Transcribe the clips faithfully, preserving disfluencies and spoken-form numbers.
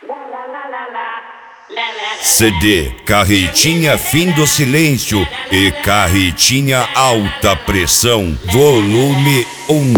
C D Carretinha Fim do Silêncio e Carretinha Alta Pressão, volume um.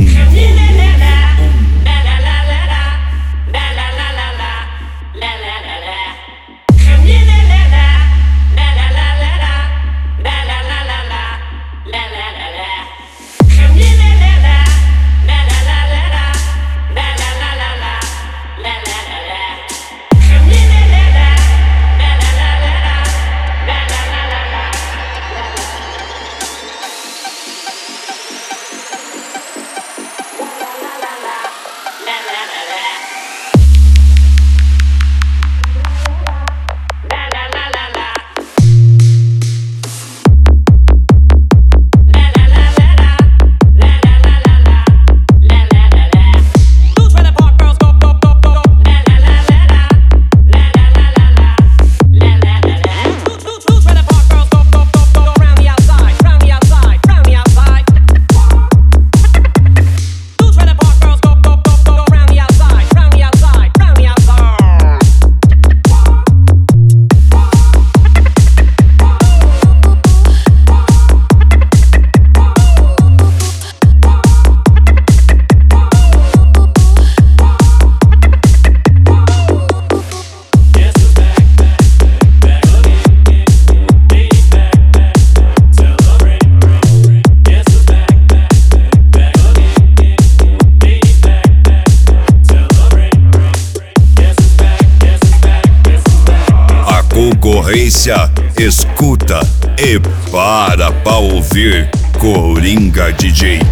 Concorrência, escuta e para pra ouvir Coringa D J.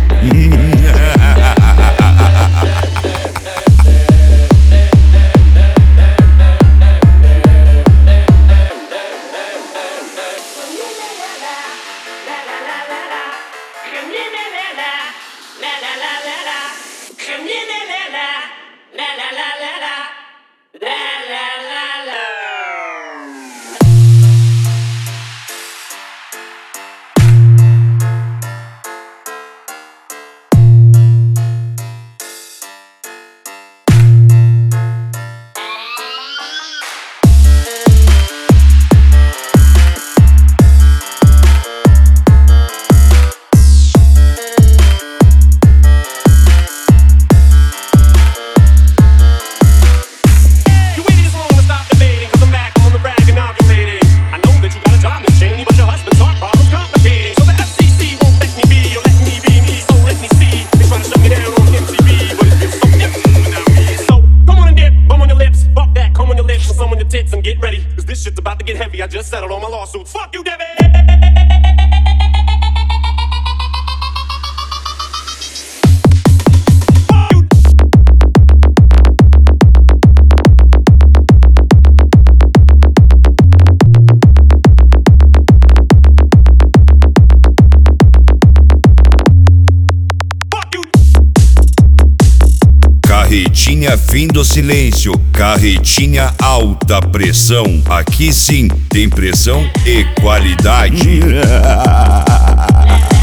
And get ready, cause this shit's about to get heavy. I just settled all my lawsuits. Fuck you, Debbie! Carretinha Fim do Silêncio, Carretinha Alta Pressão. Aqui sim tem pressão e qualidade.